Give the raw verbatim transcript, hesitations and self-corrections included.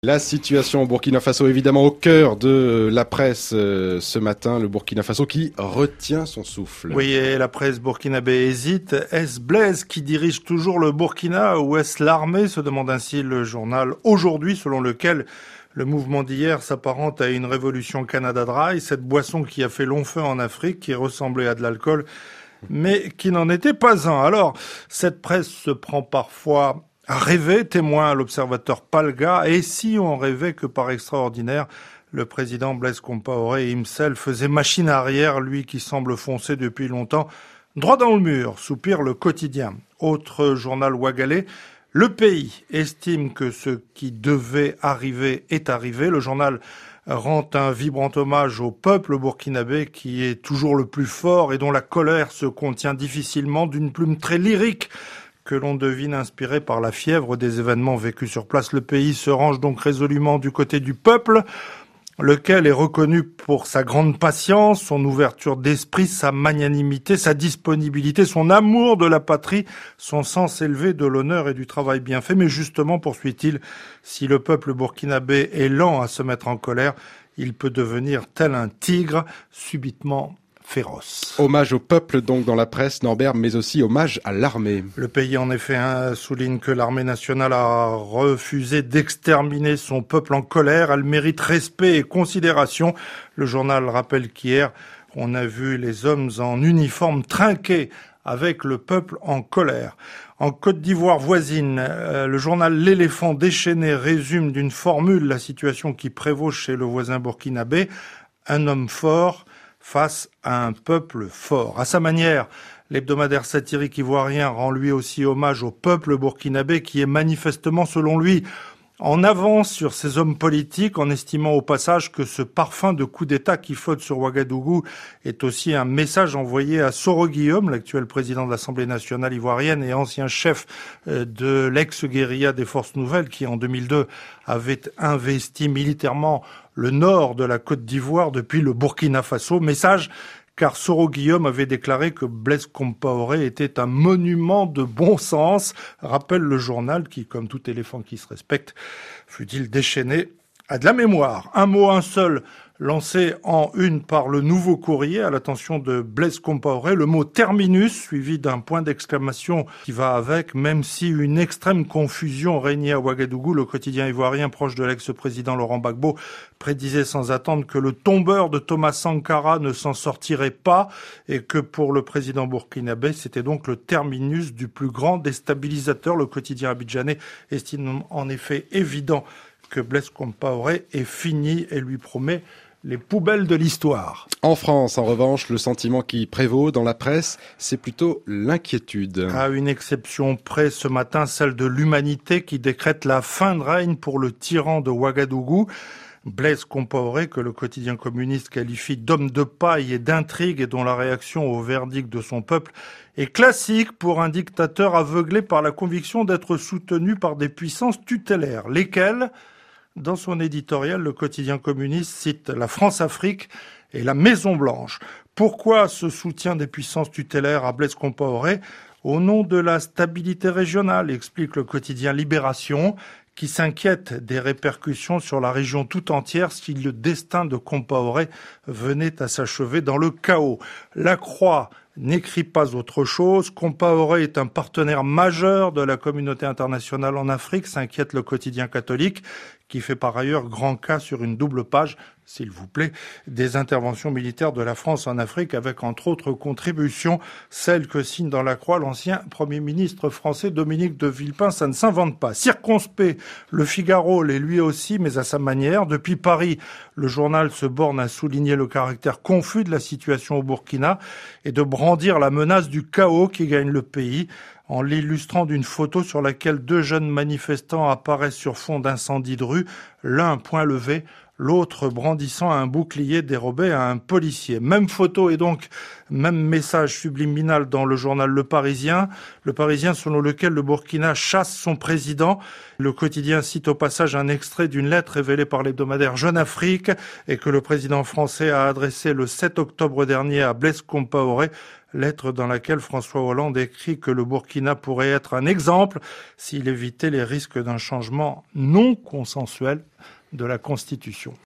La situation au Burkina Faso, évidemment au cœur de la presse euh, ce matin, le Burkina Faso qui retient son souffle. Oui, et la presse burkinabé hésite. Est-ce Blaise qui dirige toujours le Burkina ou est-ce l'armée, se demande ainsi le journal Aujourd'hui, selon lequel le mouvement d'hier s'apparente à une révolution Canada Dry, cette boisson qui a fait long feu en Afrique, qui ressemblait à de l'alcool, mais qui n'en était pas un. Alors, cette presse se prend parfois à rêver, témoin à l'observateur Palga, et si on rêvait que par extraordinaire, le président Blaise Compaoré himself faisait machine arrière, lui qui semble foncer depuis longtemps, droit dans le mur, soupire le quotidien. Autre journal ouagalais, Le Pays estime que ce qui devait arriver est arrivé. Le journal rend un vibrant hommage au peuple burkinabé qui est toujours le plus fort et dont la colère se contient difficilement, d'une plume très lyrique que l'on devine inspiré par la fièvre des événements vécus sur place. Le Pays se range donc résolument du côté du peuple, lequel est reconnu pour sa grande patience, son ouverture d'esprit, sa magnanimité, sa disponibilité, son amour de la patrie, son sens élevé de l'honneur et du travail bien fait. Mais justement, poursuit-il, si le peuple burkinabé est lent à se mettre en colère, il peut devenir tel un tigre, subitement féroce. Hommage au peuple donc dans la presse, Norbert, mais aussi hommage à l'armée. Le Pays en effet hein, souligne que l'armée nationale a refusé d'exterminer son peuple en colère. Elle mérite respect et considération. Le journal rappelle qu'hier, on a vu les hommes en uniforme trinquer avec le peuple en colère. En Côte d'Ivoire voisine, euh, le journal L'éléphant déchaîné résume d'une formule la situation qui prévaut chez le voisin burkinabé. Un homme fort face à un peuple fort. À sa manière, l'hebdomadaire satirique ivoirien rend lui aussi hommage au peuple burkinabé qui est manifestement, selon lui, en avance sur ses hommes politiques, en estimant au passage que ce parfum de coup d'État qui flotte sur Ouagadougou est aussi un message envoyé à Soro Guillaume, l'actuel président de l'Assemblée nationale ivoirienne et ancien chef de l'ex-guérilla des Forces Nouvelles qui, en deux mille deux, avait investi militairement le nord de la Côte d'Ivoire depuis le Burkina Faso. Message car Soro Guillaume avait déclaré que Blaise Compaoré était un monument de bon sens, rappelle le journal qui, comme tout éléphant qui se respecte, fut-il déchaîné à de la mémoire. Un mot, un seul, lancé en une par le Nouveau Courrier à l'attention de Blaise Compaoré, le mot terminus, suivi d'un point d'exclamation qui va avec, même si une extrême confusion régnait à Ouagadougou, le quotidien ivoirien proche de l'ex-président Laurent Gbagbo prédisait sans attendre que le tombeur de Thomas Sankara ne s'en sortirait pas et que pour le président burkinabé, c'était donc le terminus du plus grand déstabilisateur. Le quotidien abidjanais estime en effet évident que Blaise Compaoré est fini et lui promet les poubelles de l'histoire. En France, en revanche, le sentiment qui prévaut dans la presse, c'est plutôt l'inquiétude. À une exception près ce matin, celle de l'humanité qui décrète la fin de règne pour le tyran de Ouagadougou. Blaise Compaoré, que le quotidien communiste qualifie d'homme de paille et d'intrigue et dont la réaction au verdict de son peuple est classique pour un dictateur aveuglé par la conviction d'être soutenu par des puissances tutélaires, lesquelles, dans son éditorial, le quotidien communiste cite la France-Afrique et la Maison-Blanche. Pourquoi ce soutien des puissances tutélaires à Blaise Compaoré ? Au nom de la stabilité régionale, explique le quotidien Libération, qui s'inquiète des répercussions sur la région tout entière si le destin de Compaoré venait à s'achever dans le chaos. La Croix n'écrit pas autre chose. Compaoré est un partenaire majeur de la communauté internationale en Afrique, s'inquiète le quotidien catholique, qui fait par ailleurs grand cas sur une double page, s'il vous plaît, des interventions militaires de la France en Afrique, avec entre autres contributions, celle que signe dans la Croix l'ancien Premier ministre français Dominique de Villepin. Ça ne s'invente pas. Circonspect, le Figaro l'est lui aussi, mais à sa manière. Depuis Paris, le journal se borne à souligner le caractère confus de la situation au Burkina et de brandir la menace du chaos qui gagne le pays, en l'illustrant d'une photo sur laquelle deux jeunes manifestants apparaissent sur fond d'incendie de rue, l'un point levé, l'autre brandissant un bouclier dérobé à un policier. Même photo et donc même message subliminal dans le journal Le Parisien. Le Parisien selon lequel le Burkina chasse son président. Le quotidien cite au passage un extrait d'une lettre révélée par l'hebdomadaire Jeune Afrique et que le président français a adressée le sept octobre dernier à Blaise Compaoré. lettre dans laquelle François Hollande écrit que le Burkina pourrait être un exemple s'il évitait les risques d'un changement non consensuel de la Constitution.